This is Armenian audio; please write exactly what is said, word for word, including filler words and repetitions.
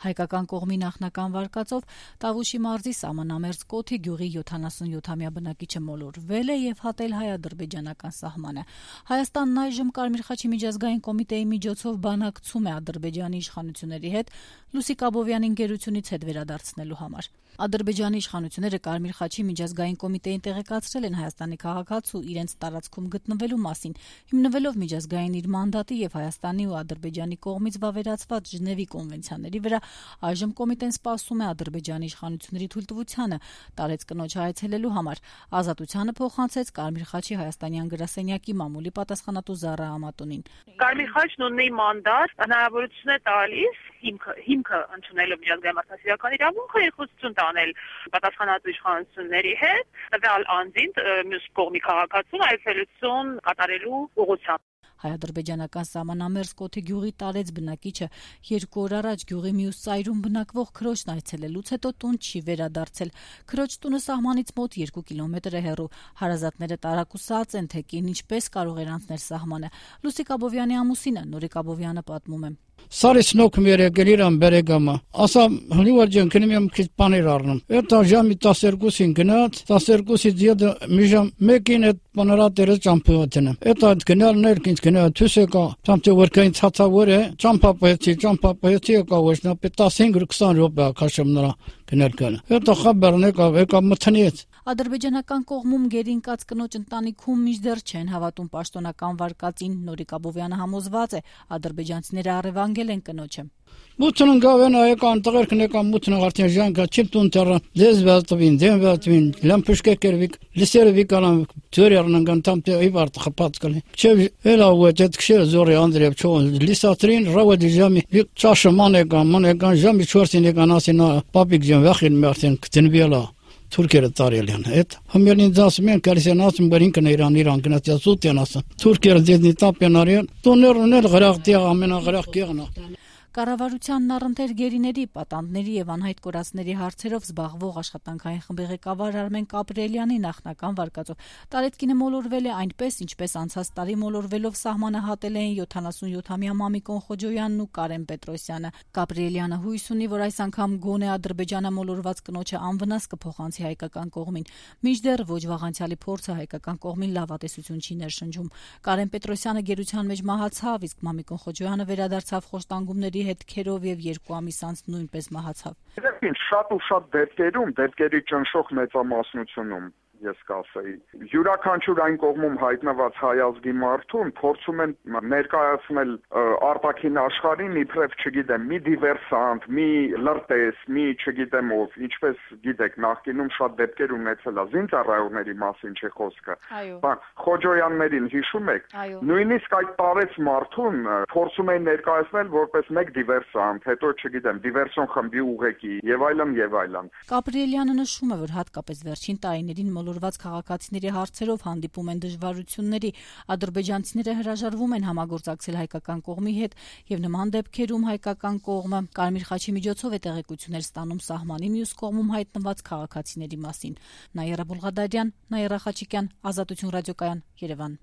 Հայկական կողմի նախնական վարկածով Տավուշի մարզի Սամանամերձ Կոթի գյուղի յոթանասունյոթամյա բնակիչը մոլորվել է եւ հատել հայ-ադրբեջանական սահմանը։ Հայաստանն այժմ Կարմիր խաչի միջազգային կոմիտեի միջոցով բանակցում է Ադրբեջանի իշխանությունների հետ Լուսիկ Աբովյանի ընկերությունից հետ վերադարձնելու համար։ Ադրբեջանի իշխանությունները Կարմիր խաչի միջազգային կոմիտեին տեղեկացրել են Հայաստանի քաղաքացու իրենց տարածքում գտնվելու մասին, հիմնվելով միջազգային իր մանդատի եւ Հայաստանի ու Ադրբեջանի կողմից վավերացված Ժնևի կոնվենցիաների վրա, այժմ կոմիտեն սպասում է Ադրբեջանի իշխանությունների թույլտվությանը տարեց կնոջը այցելելու համար։ Ազատությանը փոխանցեց Կարմիր խաչի հայաստանյան գրասենյակի մամուլի պատասխանատու Զարա Ամատունին։ Կարմիր խաչն ունի մանդատ, հնարավորություն է տալիս հիմքը հիմքը ընդունելով միջազգային մարդասիրական իրավունքը եւ խոսություն տանել պատասխանատու իշխանությունների հետ, տվյալ անձին մյուս կողմի քաղաքացուն այցելություն կատարելու ուղղությամբ։ Հայ-ադրբեջանական Սամանամերձ Կոթի գյուղի տարեց բնակիչը երկու օր առաջ գյուղի մյուս ծայրում բնակվող քրոջն այցելելուց հետո տուն չի վերադարձել։ Քրոջ տունը սահմանից մոտ երկու կիլոմետր է հեռու։ Հարազատները տարակուսած են, թե կին ինչպես կարող էր անցնել սահմանը։ Լուսիկ Աբովյանի ամուսինը Նորիկ Աբովյանը պատմում է. Սարից նոքում եկել իրան բերեգամը, ասա հնիվար ջան քնում եմ քիչ բաներ առնում։ Էտա ժամի տասներկուսին գնաց, տասներկուսից յետը մի ժամ մեկին այդ բանարատերը ճամփոթն։ Էտա այդ գնալն էր ինձ գնա թուսեկա, ճամփը վրկային ցածավոր է, ճամփապետի, ճամփապետի կա ոչնա տասնհինգ քսան րոպե քաշեմ նրա գնել կան։ Էտա խաբարն եկա, եկա մտնեց։ Ադրբեջանական կողմում գերինկած կնոջ ընտանիքում մինչդեռ չեն հավատում պաշտոնական վարկածին։ Նորիկ Աբովյանը համոզված է, ադրբեջանցիները առևանգել են կնոջը։ Մութն գավեն այկան տղերքն եկան մութն արդեն ժանկա չիպտուն տառ դեզ վատվին դեմ վատվին լամպուշկե կերվիկ լիսերվի կանան ծորերն կան տամտե իվարտ խփած կլի չէ էլա ուետ քշե զորի անդրեվ չոն լիսատրին ռավդի ժամի չաշը մանեկան մանեկան ժամի չորսին եկան ասին պապիկ ջան վախին մարտին կտնվելա Թուրքերը տարել են այդ համերին դասում են կարիսեն ասում բերինքն Իրան Իրան գնաց սուտեն ասում Թուրքերը դեզնի տապեն արեն տոներն էլ գրախտի ամենագրախ կեղնա Կառավարությանն առընթեր գերիների, պատանդների եւ անհայտ կորածների հարցերով զբաղվող աշխատանքային խմբի ղեկավար Արմեն Կապրելյանի նախնական վարկածով տարեցկինը մոլորվել է այնպես, ինչպես անցած տարի մոլորվելով սահմանը հատել էին յոթանասունյոթամյա Մամիկոն Խոջոյանն ու Կարեն Պետրոսյանը։ Կապրելյանը հույս ունի, որ այս անգամ գոնե Ադրբեջանը մոլորված կնոջը անվնաս կփոխանցի հայկական կողմին։ Մինչդեռ ոչ վաղանցյալի փորձը հայկական կողմին լավատեսություն չի ներշնչում։ Կարեն Պետրոսյանը գերության մեջ մահացավ, իսկ Մամիկոն Խոջոյանը վերադարձավ խոշտանգումների հետքերով եւ երկու ամիս անց նույնպես մահացավ։ Ինչ շատ ու շատ դեպքերում, դեպքերի ճնշող մեծամասնությունում ես կասեի յուրաքանչյուր այն կողմում հայտնված հայազգի մարդուն փորձում են ներկայացնել արտաքին աշխարհին իբրև չգիտեմ մի դիվերսանտ, մի լրտես, մի չգիտեմ ով, ինչպես գիտեք նախկինում շատ դեպքեր ունեցել է զինծառայողների մասին չէ խոսքը։ Բան Խոջոյաններին հիշում եք։ Նույնիսկ այդ տարեց մարդուն փորձում են ներկայացնել որպես մեկ դիվերսանտ, հետո չգիտեմ դիվերսիոն խմբի ուղեկի եւ այլն եւ այլն։ Կապրելյանը նշում է, որ հատկապես վերջին տարիներին մոլորված քաղաքացիների հարցերով հանդիպում են դժվարությունների, ադրբեջանցիները հրաժարվում են համագործակցել հայկական կողմի հետ եւ նման դեպքերում հայկական կողմը Կարմիր խաչի միջոցով է տեղեկություններ ստանում սահմանի մյուս կողմում հայտնված քաղաքացիների մասին։ Նաիրա Բուլղադարյան, Նաիրա Խաչիկյան, Ազատություն ռադիոկայան, Երևան։